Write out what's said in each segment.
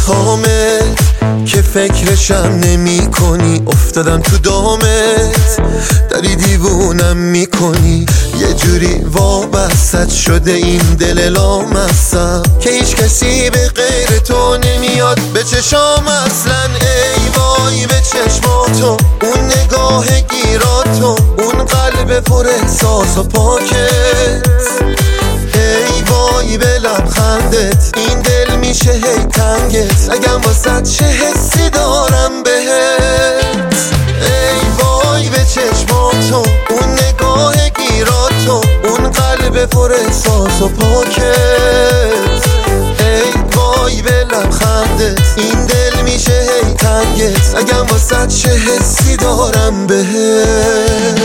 نمیخوامت که فکرشم نمی کنی، افتادم تو دامت داری دیوونم میکنی. یه جوری وابستت شده این دل لامصب که هیچ کسی به غیر تو نمیاد به چشام اصلا. ای وای به چشماتو، اون نگاه گیراتو، اون قلب پر احساس و پاکت. ای وای به لبخندت، این دل میشه هی تنگت اگم واسه چه حسی دارم بهت. ای وای به چشماتو، اون نگاه گیراتو، اون قلب پر احساس و پاکت. ای وای به لبخندت، این دل میشه هی تنگت اگم واسه چه حسی دارم بهت.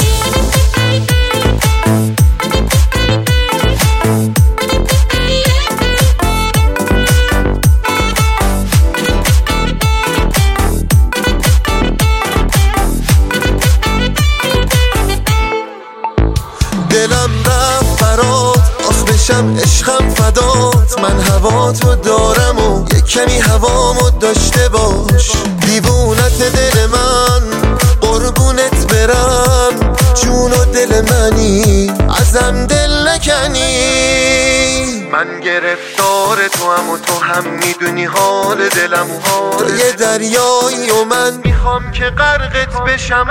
دلم رفت برات، آخ بشم عشقم فدات. من هواتو دارم و یک کمی هوامو داشته باش. دیوونت دل من، قربونت برم، جون و دل منی، ازم دل نکنی. من گرفتار تو هم و تو هم میدونی حال دلم و حال تو یه دریایی و من میخوام که غرقت بشم.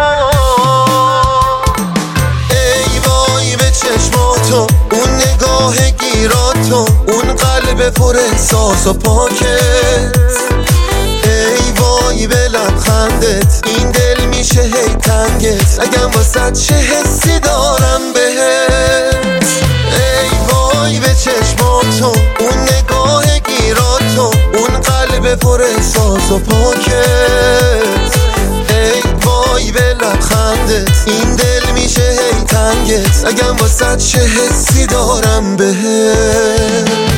ای وای به چشماتو، اون نگاه گیراتو، اون قلب پر احساس و پاکت. ای وای به لبخندت، این دل میشه هی تنگت اگم واسه چه حسی دارم بهت. ای وای به چشماتو، اون نگاه گیراتو، اون قلب پر احساس و پاکت. ای وای به لبخندت، این دل میشه هی تنگت اگم واسه چه حسی دارم بهت.